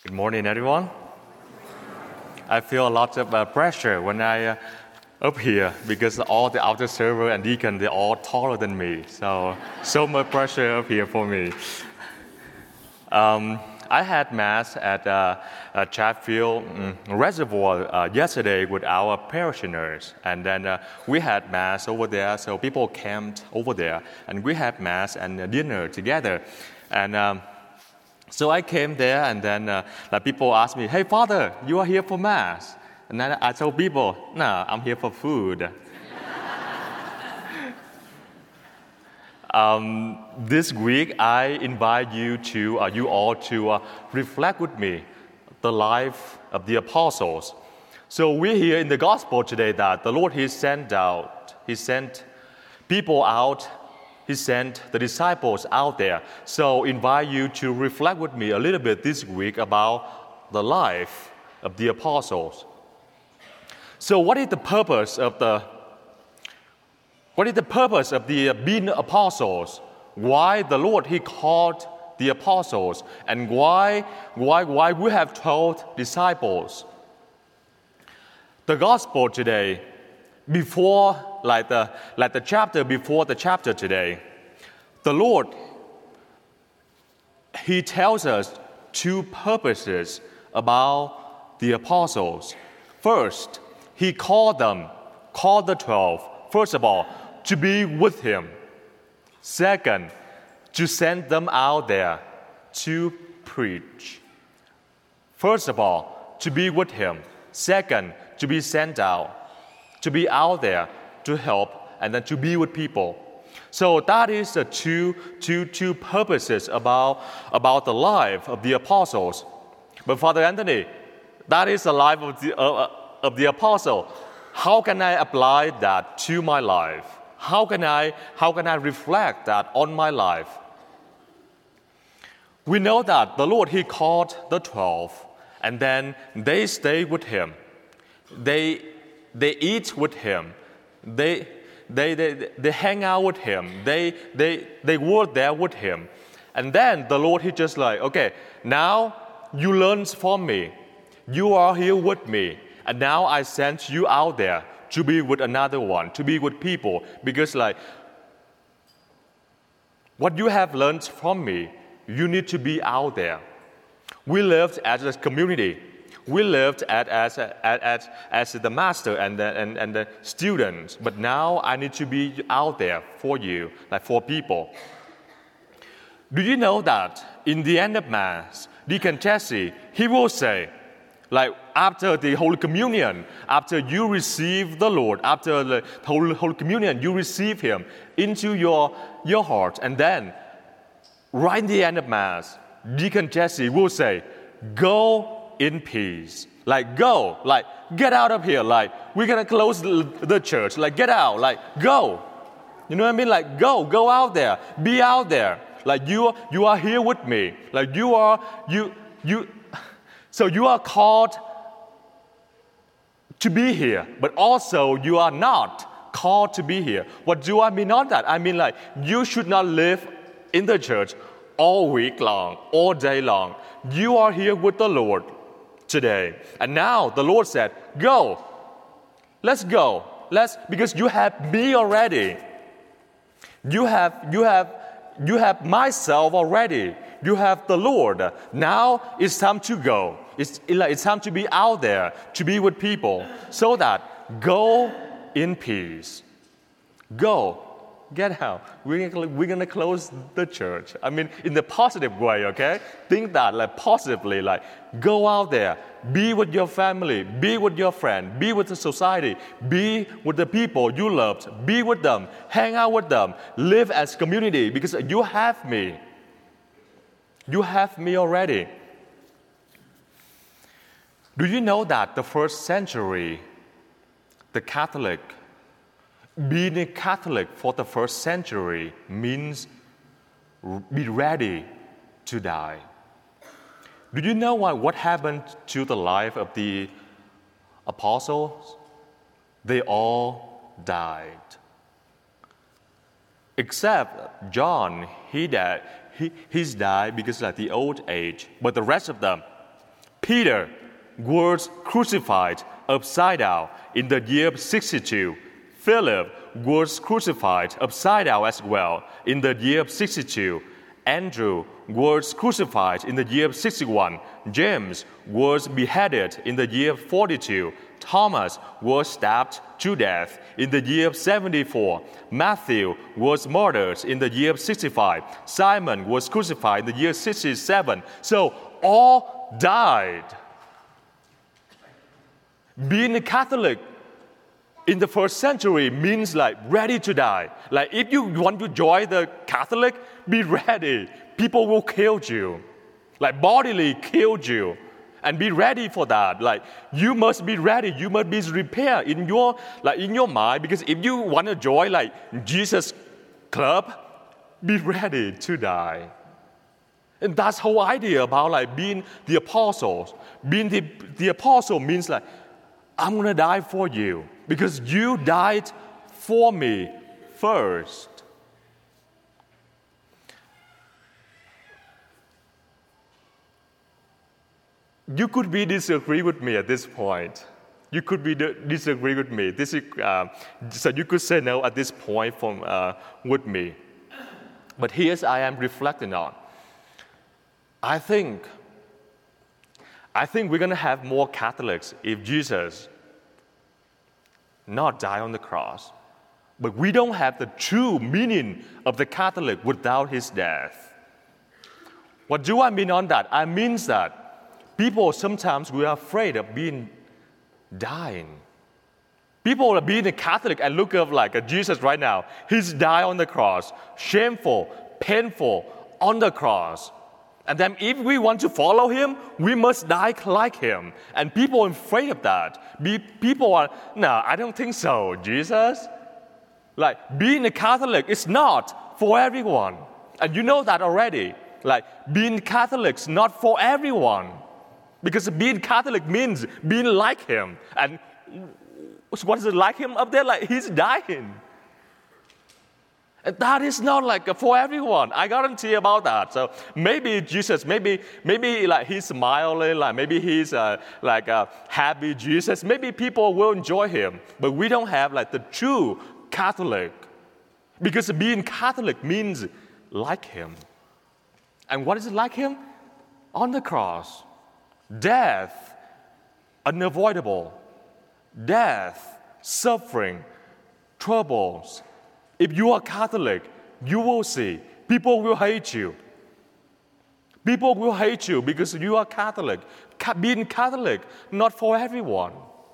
Good morning, everyone. I feel a lot of pressure when I up here because all the outer server and deacon, they're all taller than me. So much pressure up here for me. I had Mass at Chatfield Reservoir yesterday with our parishioners. And then we had Mass over there, so people camped over there. And we had Mass and dinner together. And so I came there, and then people asked me, "Hey, Father, you are here for Mass?" And then I told people, "No, I'm here for food." This week, I invite you all to reflect with me the life of the apostles. So we hear in the gospel today that the Lord He sent people out. He sent the disciples out there. So invite you to reflect with me a little bit this week about the life of the apostles. So what is the purpose of being apostles? Why the Lord He called the apostles, and why we have 12 disciples? The gospel today, before the chapter before the chapter today, the Lord He tells us two purposes about the apostles. First, He called the 12. First of all, to be with Him. Second, to send them out there to preach. First of all, to be with Him. Second, to be sent out. To be out there to help, and then to be with people. So that is the two purposes about the life of the apostles. But Father Anthony, that is the life of the apostle. How can I apply that to my life? How can I reflect that on my life? We know that the Lord He called the 12, and then they stay with Him. They eat with Him. They hang out with Him. They work there with Him. And then the Lord He just like, okay, now you learn from me. You are here with me. And now I send you out there to be with another one, to be with people. Because what you have learned from me, you need to be out there. We lived as a community. We lived as the master and the students, but now I need to be out there for you, for people. Do you know that in the end of Mass, Deacon Jesse, he will say, after the Holy Communion, after you receive the Lord, after the Holy Communion, you receive Him into your heart, and then right in the end of Mass, Deacon Jesse will say, "Go in peace." Go. Get out of here. We're going to close the church. Get out. Go. You know what I mean? Go out there. Be out there. You are here with me. So you are called to be here, but also you are not called to be here. What do I mean on that? I mean you should not live in the church all week long, all day long. You are here with the Lord today. And now the Lord said, "Go. Let's go. Because you have me already. You have myself already. You have the Lord. Now it's time to go. It's time to be out there, to be with people. So that go in peace. Go. Get out. We're going to close the church. I mean, in the positive way, okay? Think that, positively, go out there. Be with your family. Be with your friend. Be with the society. Be with the people you loved. Be with them. Hang out with them. Live as community because you have me. You have me already. Do you know that the first century, being a Catholic for the first century means be ready to die? Do you know what happened to the life of the apostles? They all died. Except John, he's died because of the old age. But the rest of them, Peter was crucified upside down in the year 62. Philip was crucified upside down as well in the year 62. Andrew was crucified in the year 61. James was beheaded in the year 42. Thomas was stabbed to death in the year 74. Matthew was murdered in the year 65. Simon was crucified in the year 67. So all died. Being a Catholic in the first century means like ready to die. Like if you want to join the Catholic, be ready. People will kill you. Like bodily kill you. And be ready for that. Like you must be ready. You must be prepared in your mind. Because if you want to join like Jesus club, be ready to die. And that's the whole idea about like being the apostles. Being the apostle means like I'm going to die for you because you died for me first. You could be disagree with me at this point. You could be disagree with me. So you could say no at this point with me. But here's I am reflecting on. I think we're going to have more Catholics if Jesus not die on the cross. But we don't have the true meaning of the Catholic without his death. What do I mean on that? I mean that people sometimes we are afraid of dying. People are being a Catholic and look at like Jesus right now. He's died on the cross. Shameful, painful, on the cross. And then if we want to follow him, we must die like him. And people are afraid of that. People are, no, I don't think so, Jesus. Like being a Catholic is not for everyone. And you know that already. Like being Catholic is not for everyone. Because being Catholic means being like him. And what is it like him up there? Like he's dying. And that is not like for everyone. I guarantee about that. So maybe Jesus, maybe like he's smiling, like maybe he's like a happy Jesus. Maybe people will enjoy him. But we don't have like the true Catholic. Because being Catholic means like him. And what is it like him? On the cross. Death, unavoidable. Death, suffering, troubles. If you are Catholic, you will see people will hate you. People will hate you because you are Catholic. Being Catholic, not for everyone.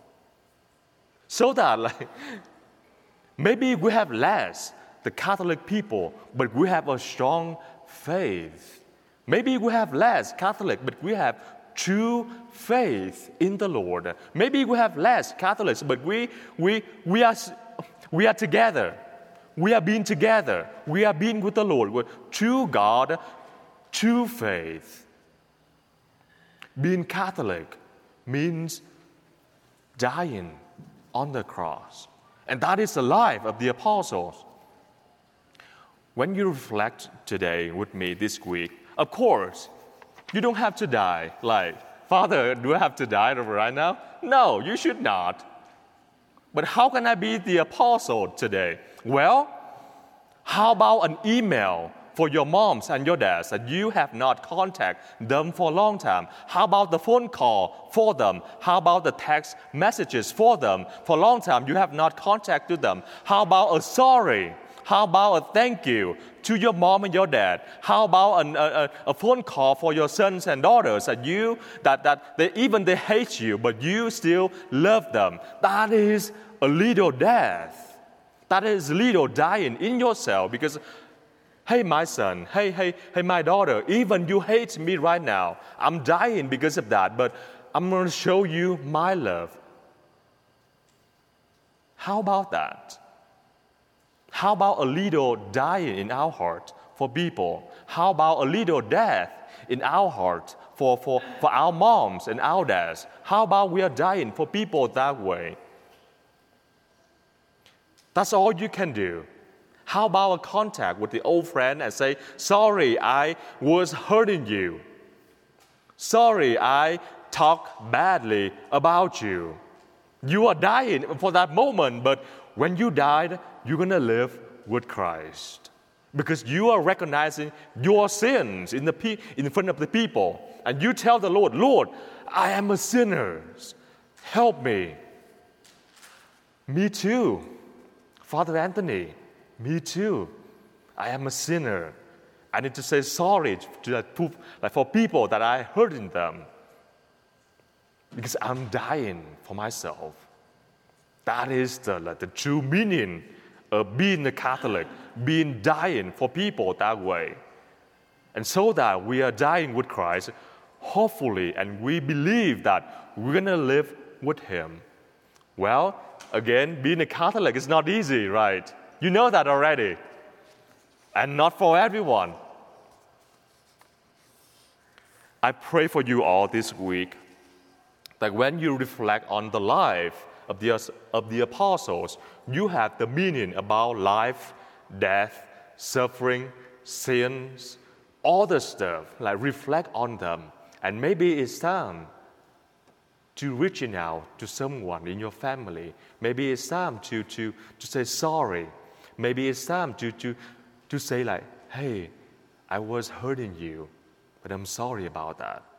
So that like, maybe we have less the Catholic people, but we have a strong faith. Maybe we have less Catholic, but we have true faith in the Lord. Maybe we have less Catholics, but we are together. We are being together. We are being with the Lord. With true God, true faith. Being Catholic means dying on the cross. And that is the life of the apostles. When you reflect today with me this week, of course, you don't have to die. Like, Father, do I have to die right now? No, you should not. But how can I be the apostle today? Well, how about an email for your moms and your dads that you have not contacted them for a long time? How about the phone call for them? How about the text messages for them? For a long time, you have not contacted them. How about a sorry? How about a thank you to your mom and your dad? How about a phone call for your sons and daughters that they hate you, but you still love them? That is a little death. That is a little dying in yourself because, hey, my son, hey, my daughter, even you hate me right now. I'm dying because of that, but I'm going to show you my love. How about that? How about a little dying in our heart for people? How about a little death in our heart for our moms and our dads? How about we are dying for people that way? That's all you can do. How about a contact with the old friend and say, sorry, I was hurting you. Sorry, I talk badly about you. You are dying for that moment, but when you died, you're going to live with Christ. Because you are recognizing your sins in front of the people. And you tell the Lord, Lord, I am a sinner. Help me. Me too. Father Anthony, me too. I am a sinner. I need to say sorry for people that I hurting them. Because I'm dying for myself. That is the true meaning of being a Catholic, being dying for people that way. And so that we are dying with Christ, hopefully, and we believe that we're going to live with Him. Well, again, being a Catholic is not easy, right? You know that already. And not for everyone. I pray for you all this week that when you reflect on the life of the apostles, you have the meaning about life, death, suffering, sins, all the stuff. Like reflect on them. And maybe it's time to reaching out to someone in your family. Maybe it's time to say sorry. Maybe it's time to say like, hey, I was hurting you, but I'm sorry about that.